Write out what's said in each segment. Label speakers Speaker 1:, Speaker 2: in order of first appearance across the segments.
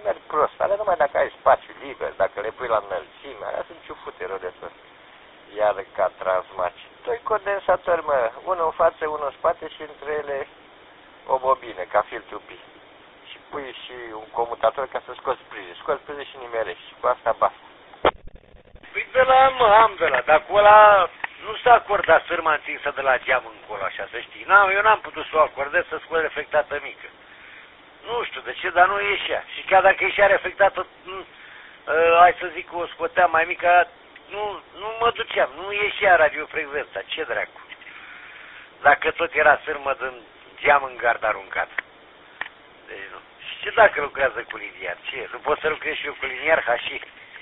Speaker 1: merg prost. Alea numai dacă ai spațiu liber, dacă le pui la înălțime, alea sunt ciufute rău de tot. Iar ca transmaci. Doi condensatori, mă, unul în față, unul în spate și între ele o bobină, ca fil tupi. Și pui și un comutator ca să scoți prize. Scoți prize și nimerești. Și cu asta basta.
Speaker 2: Păi de la am de la, dar cu ăla nu s-a acordat sârma întinsă de la geam încolo, așa, să știi. Eu n-am putut să o acordez să scot reflectată mică. Nu știu de ce, dar nu ieșea. Și chiar dacă ieșea reflectată, hai să zic, o scoteam mai mică, nu mă duceam, nu ieșea radiofrecvența, ce dracu. Dacă tot era sârmă din geam în gard aruncat. Deci nu. Și ce dacă lucrează cu liniar? Ce? Nu pot să lucrez și eu cu liniar, hași?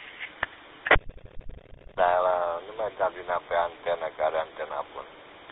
Speaker 1: Da, nu mai dam vina pe antenă, care antena bună.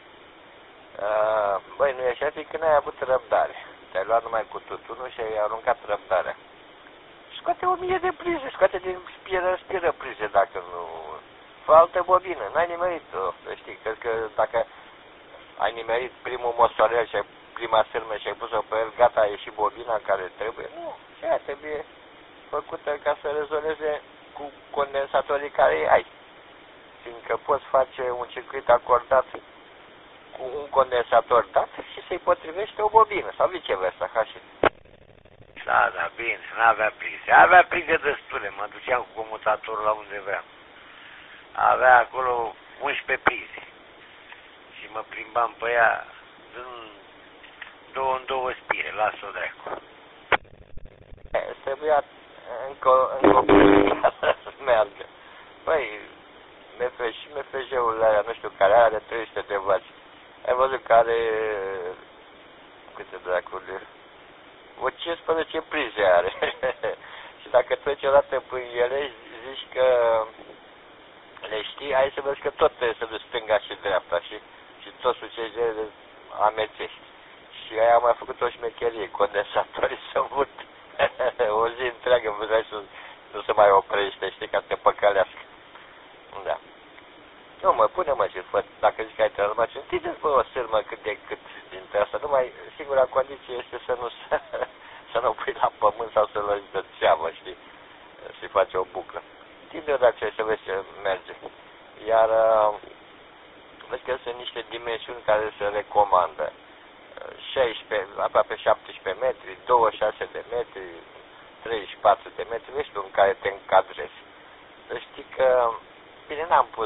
Speaker 1: Băi, nu ieșea fi când ai avut răbdare. Te-ai luat numai cu tutunul și ai aruncat răbdarea. Scoate 1000 de prize, scoate din spiră prize dacă nu... Fă altă bobină, n-ai nimerit-o, știi, cred că dacă ai nimerit primul mosoarel și prima sârmă și ai pus-o pe el, gata, a ieșit bobina care trebuie. Nu, și aia trebuie făcută ca să rezolveze cu condensatorii care îi ai. Fiindcă poți face un circuit acordat cu un condensator dat și să-i potrivește o bobină sau viceversa, ca și.
Speaker 2: Da, bine, n-avea prize. Avea prize destule, mă duceam cu comutatorul la unde vreau. Avea acolo 11 prize. Și mă plimbam pe ea din 2 în 2 spire, las-o dracu.
Speaker 1: Trebuia încă să meargă. Păi, și MFJ-urile alea, nu știu care, are 300 de vaci. Ai văzut că are câte dracuri? O 15 prize are. Și dacă treci o dată prin ele, zici că le știi, ai să vezi că tot trebuie să duci stânga și dreapta și tot sucede amețești. Și aia am mai făcut o șmecherie, condensatorii să mut o zi întreagă, văzai să nu se mai oprește, știi, ca să te păcălească. Da. Nu, pune-mă și fă, dacă zici că ai transmaci, întindeți, bă, o sârmă cât de cât dintre asta. Numai, singura condiție este să nu pui la pământ sau să lăși de țeavă, știi, să-i faci o buclă. Întinde-o dacă să vezi ce merge. Iar, vezi că sunt niște dimensiuni care se recomandă. 16, aproape 17 metri, 26 de metri, 34 de metri, vezi tu în care te încadrezi. Să știi că, bine, n-am pus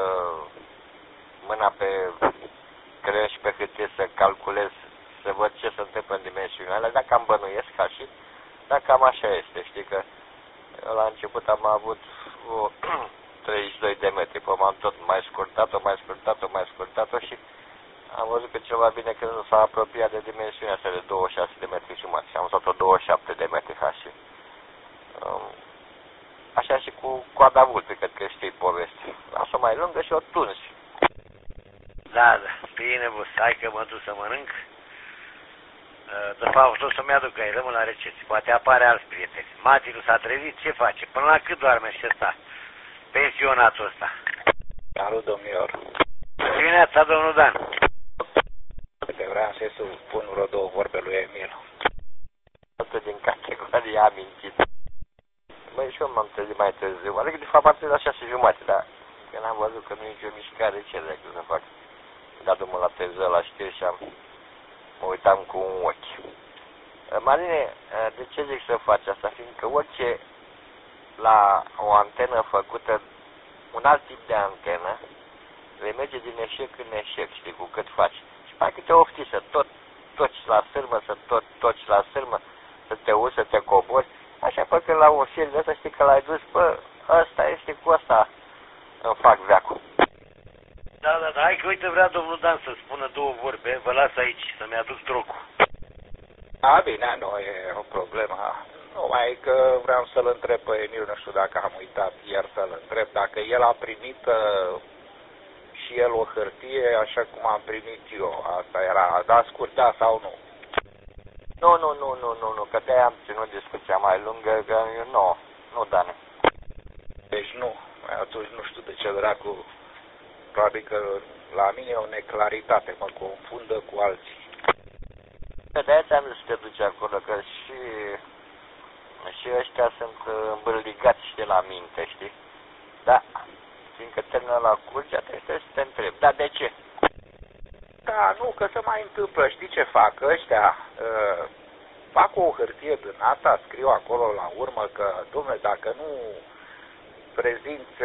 Speaker 1: mâna pe creion și pe hârtie să calculez, să văd ce se întâmplă în dimensiunile alea, dacă am bănuiesc ca și, dar cam așa este, știi că la început am avut 32 de metri, păi m-am tot mai scurtat-o și am văzut că ceva bine că nu s-a apropiat de dimensiunea asta de 26 de metri jumătate și am lăsat-o 27 de metri și așa și cu coada vulpii, cred că știi povestea. Lasă-o mai lungă și o tunzi.
Speaker 2: Da, bine, bă, hai că mă duc să mănânc. De fapt, o să-mi aduc ai, rămân la recepție. Poate apare alți prieteni. Mati nu s-a trezit, ce face? Până la cât doarme și ăsta? Pensionatul ăsta.
Speaker 3: Salut, domnilor.
Speaker 2: Dimineața, domnul Dan.
Speaker 3: Te vreau să spun vreo două vorbe lui Emil.
Speaker 1: Toată din categoria amintit. Băi, și eu m-am trezit mai târziu. Adică, de fapt, am trezit la 6:30, dar când am văzut că nu e nicio mișcare, ce drept să fac? Am dat drumul la televizor la știri și mă uitam cu un ochi. Marine, de ce zic să faci asta? Fiindcă orice la o antenă făcută, un alt tip de antenă, le merge din eșec în eșec, știi, cu cât faci. Și mai câte ofti să toci la sârmă, toci la sârmă, să te uzi, să te cobori. Așa că la un fir de ăsta știi că l-ai dus, bă, ăsta este cu ăsta îmi fac veacul.
Speaker 2: Da, hai că uite vrea domnul Dan să spună două vorbe, vă las aici, să-mi aduc trocul.
Speaker 3: Bine, nu e o problemă. Numai că vreau să-l întreb pe Emil, nu știu dacă am uitat ieri să-l întreb, dacă el a primit și el o hârtie așa cum am primit eu. Asta era, da, scurt, da sau nu?
Speaker 1: Nu, că de-aia am ținut discuția mai lungă, că nu, Dane.
Speaker 3: Deci nu, atunci nu știu de ce dracu, probabil că la mine e o neclaritate, mă confundă cu alții.
Speaker 1: De-aia ți-am zis să te duci acolo, că și Și ăștia sunt îmbârligați și de la minte, știi? Da, fiindcă termenul la curge, trebuie să te întrebi. Dar de ce?
Speaker 3: Da, nu, că se mai întâmplă. Știi ce fac ăștia? Fac o hârtie din asta, scriu acolo la urmă că, dom'le, dacă nu prezinți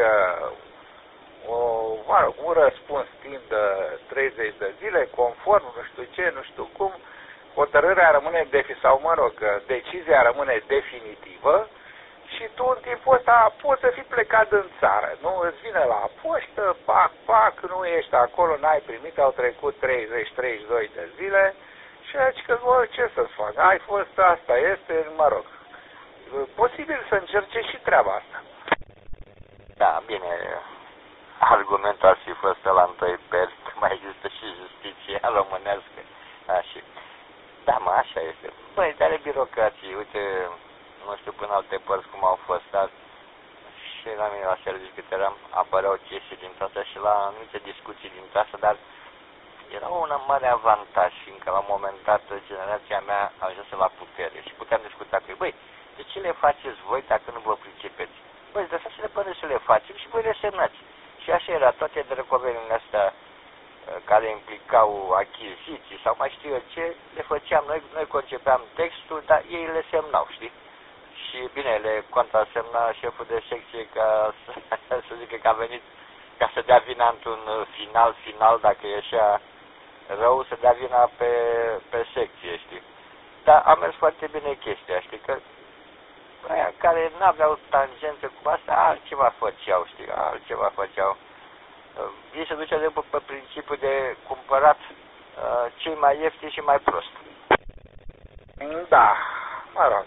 Speaker 3: un răspuns timp de 30 de zile, conform, nu știu ce, nu știu cum, hotărârea rămâne sau mă rog, decizia rămâne definitivă și tu în timpul ăsta poți să fii plecat în țară, nu? Îți vine la poștă, pac, nu ești acolo, n-ai primit, au trecut 30-32 de zile și zici că, ce să-ți fac? Ai fost, asta este, mă rog, posibil să încerce și treaba asta.
Speaker 1: Da, bine, argumentul ar fi fost ăla în doi părți, că mai există și justiția românească. Așa. Da, mă, așa este. Băi, dar e birocrație, uite, nu știu până alte părți cum au fost, dar și la mine la serviciu cât eram, apăreau chestii din toată și la anumite discuții din asta, dar era un mare avantaj, fiindcă la un moment dat generația mea a ajuns la putere și puteam discuta cu ei. Băi, de ce le faceți voi dacă nu vă pricepeți? Băi, lăsați-le până să le facem și voi le semnați. Și așa era, toate drăcovenile astea care implicau achiziții sau mai știu eu ce, le făceam noi concepeam textul, dar ei le semnau, știi? Și bine, le contrasemna șeful de secție ca să zică că a venit ca să dea vina într-un final, dacă ieșea rău, să dea vina pe secție, știi? Dar a mers foarte bine chestia, știi? Că aia care n-aveau tangență cu asta, altceva făceau. Ei se ducea de pe principiul de cumpărat cei mai ieftini și mai prost.
Speaker 3: Da, mă rog.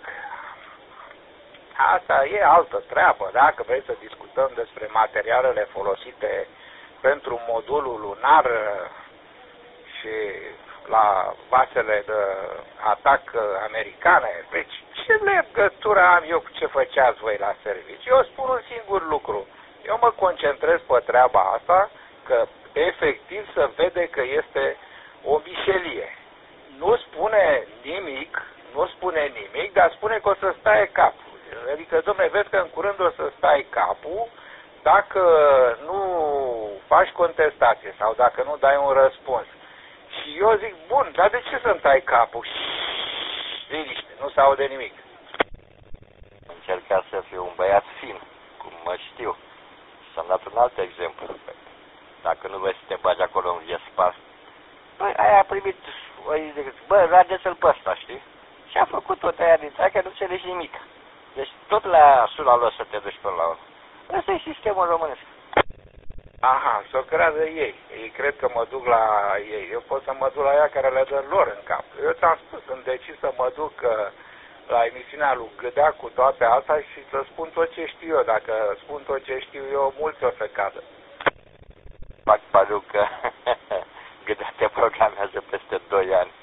Speaker 3: Asta e altă treabă, dacă vrei să discutăm despre materialele folosite pentru modulul lunar și la basele de atac americane. Deci, ce legătură am eu cu ce făceați voi la serviciu? Eu spun un singur lucru. Eu mă concentrez pe treaba asta, că efectiv se vede că este o mișelie. Nu spune nimic, dar spune că o să stai capul. Adică, dom'le, vezi că în curând o să stai capul dacă nu faci contestație sau dacă nu dai un răspuns. Și eu zic, bun, dar de ce să-mi tai capul? Liniște, nu se aude nimic.
Speaker 1: Încerca să fiu un băiat fin, cum mă știu. S-am dat un alt exemplu. Dacă nu vrei să te bagi acolo în Vespar, băi, aia a primit, bă, rageți-l pe ăsta, știi? Și a făcut tot aia din țară, că nu înțelegi nimic. Deci tot la sula lor să te duci până la urmă. Ăsta e sistemul românesc.
Speaker 3: Aha, să o creadă ei. Ei cred că mă duc la ei. Eu pot să mă duc la ea care le dă lor în cap. Eu ți-am spus, sunt decis să mă duc la emisiunea lui Gâdea cu toate astea și să spun tot ce știu eu. Dacă spun tot ce știu eu, mulți o să cadă.
Speaker 1: Fac pariu că Gâdea te programează peste 2 ani.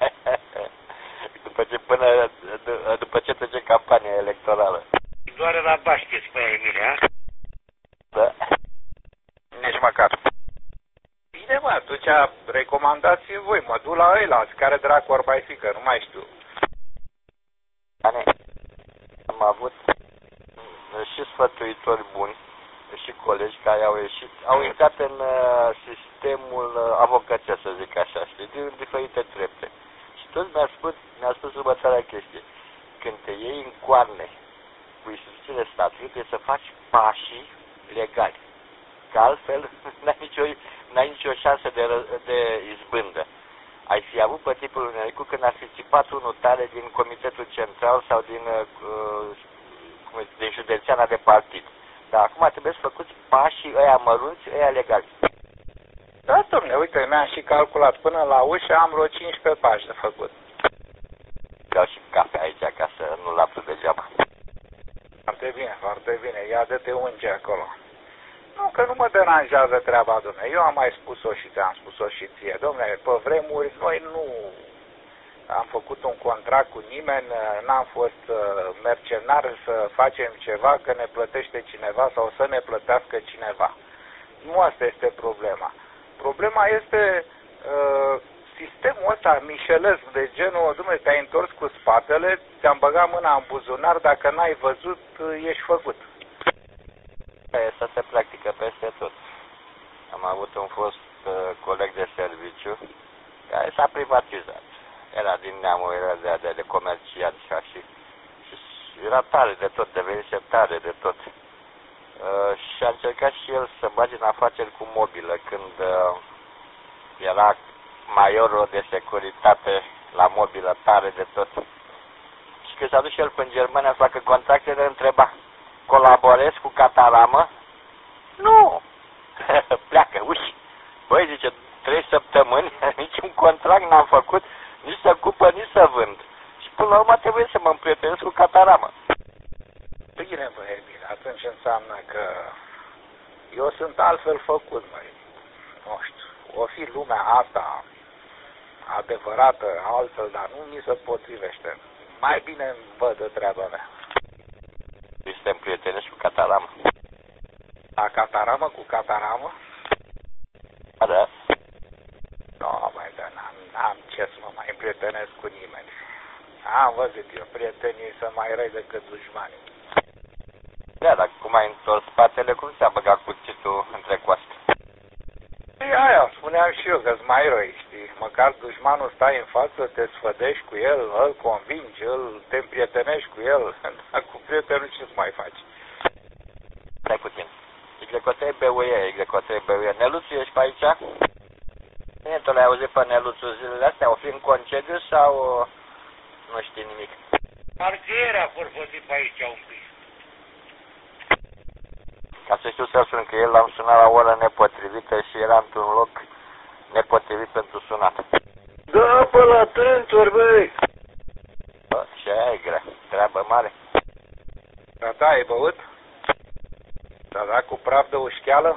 Speaker 1: După ce trece campania electorală.
Speaker 2: Doar la bașche, spune Emilia.
Speaker 1: Da?
Speaker 3: Nici măcar. Bine, mă, atunci recomandați voi, mă duc la ăilalți, care dracu ori mai fi, că nu mai știu.
Speaker 1: Am avut și sfătuitori buni și colegi care au intrat în sistemul avocățesc, să zic așa, știi, din diferite trepte. Și toți mi-a spus următoarea chestie. Când te iei în coarne cu instituțiile statului, trebuie să faci pașii legali. Că altfel n-ai nicio șansă de izbândă. Ai fi avut pe tipul Lunericu când ar fi țipat unul tare din Comitetul Central sau din județeana de partid. Dar acum trebuie să făcuți pașii ăia mărunți, ăia legali.
Speaker 3: Da, dom'le, uite, mi-am și calculat până la ușă, am vreo 15 pași de făcut.
Speaker 1: Vreau și cafea aici ca să nu-l aflu degeaba.
Speaker 3: Foarte bine, ia de-te unge acolo. Nu, că nu mă deranjează treaba, dom'le. Eu am mai spus-o și ți-am spus-o și ție. Dom'le, pe vremuri noi nu am făcut un contract cu nimeni, n-am fost mercenar să facem ceva că ne plătește cineva sau să ne plătească cineva. Nu asta este problema. Problema este sistemul ăsta mișelesc de genul, dumne, te-ai întors cu spatele, ți-am băgat mâna în buzunar, dacă n-ai văzut, ești făcut.
Speaker 1: Asta se practică peste tot. Am avut un fost coleg de serviciu care s-a privatizat. Era din neamul, era de comerciat și era tare de tot, devenise tare de tot. Și a încercat și el să bage în afaceri cu mobilă când era maiorul de securitate la mobilă, tare de tot. Și când s-a dus și el până în Germania să facă contractele, întreba: colaborez cu Cataramă? Nu! Pleacă, uși! Băi, zice, 3 săptămâni, niciun contract n-am făcut, nici să cupă, nici să vând. Și până la urmă trebuie să mă împrietenesc cu Cataramă.
Speaker 3: Bine, băie, bine, atunci înseamnă că eu sunt altfel făcut, măi. Nu știu, o fi lumea asta adevărată, altfel, dar nu mi se potrivește. Mai bine văd de treaba mea.
Speaker 1: Suntem prieteni cu Cataramă.
Speaker 3: La Cataramă cu Cataramă?
Speaker 1: Da.
Speaker 3: Nu, mai da, n-am ce să mă mai împrietenesc cu nimeni. Am văzut eu, prietenii sunt mai răi decât dușmanii.
Speaker 1: Da, dar cum ai întors spatele, cum ți-a băgat cuțitul între coaste?
Speaker 3: E aia, spuneam și eu, că-s mai răi, știi? Măcar dușmanul stai în față, te sfădești cu el, îl convingi, te împrietenești cu el, dar cu prietenul ce-ți mai faci?
Speaker 1: Stai puțin. Y-B-U-E. Neluțu, ești pe aici? Bine, tu l-ai auzit pe Neluțu zilele astea? O fi în concediu sau nu știi nimic?
Speaker 2: Parțiere a forfosit pe aici un pic.
Speaker 1: Ca să știu să sun, că el l-am sunat la ora nepotrivită și era într-un loc nepotrivit pentru sunat.
Speaker 2: Da, pe la Trântori, băi!
Speaker 1: Bă, și aia e grea. Treabă mare.
Speaker 3: Da, ai băut? Da, cu praf de ușcheală?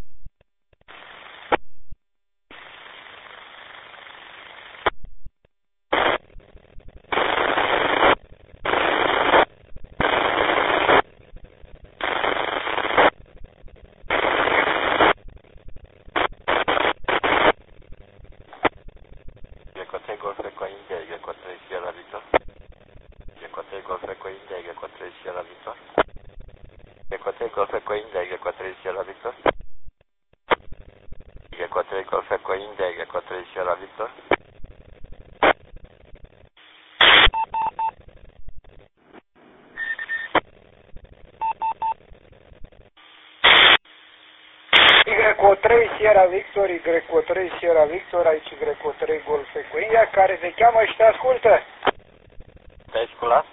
Speaker 3: Y3 Sierra Victor, Y3 Sierra Victor, aici Y3 Golf Ecoia, care se cheamă și te ascultă.
Speaker 1: Te-ai sculat?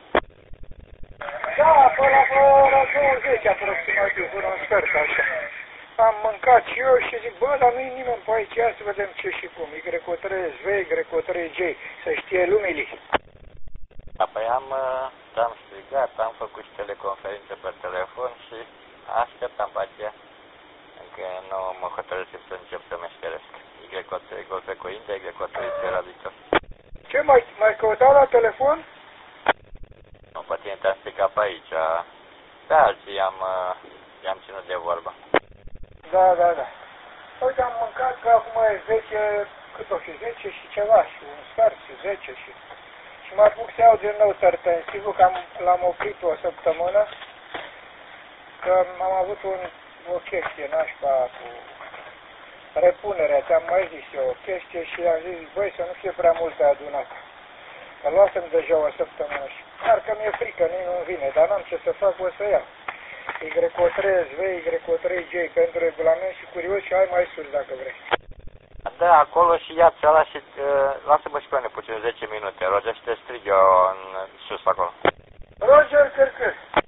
Speaker 3: Da, pe la ora 20 aproximativ, până un sfert, așa. Am mâncat și eu și zic, bă, dar nu-i nimeni pe aici, ia să vedem ce și cum. Y3SV, Y3J, să știe lumii.
Speaker 1: Apoi te-am strigat, am făcut și teleconferințe pe telefon și așteptam pe aceea. Încă nu mă hotărăsc să încep să meșteresc. Y3 Golf Ecoia, Y3 Sierra Victor.
Speaker 3: Ce, mai căutat la telefon?
Speaker 1: Nu, pe tine te-am stricat pe aici. Pe alții i-am ținut de vorbă.
Speaker 3: Da. Uite, am mâncat că acum e 10, cât o fi, 10 și ceva, și un sfert, și 10 și mă apuc să iau din nou tărtensivul, că l-am oprit o săptămână, că am avut o chestie nașpa cu repunerea, ți-am mai zis eu, o chestie și am zis, băi, să nu fie prea multe adunate. Că luasem deja o săptămână și chiar că mi-e frică, nu vine, dar n-am ce să fac, o să iau. Y3SV, Y3J pentru regulament și curios și ai mai sus dacă vrei.
Speaker 1: Da, acolo și ia-ți ăla și lasă-mă și pe mine puțin 10 minute, Roger, și te strig eu în sus acolo.
Speaker 3: Roger, cărcă!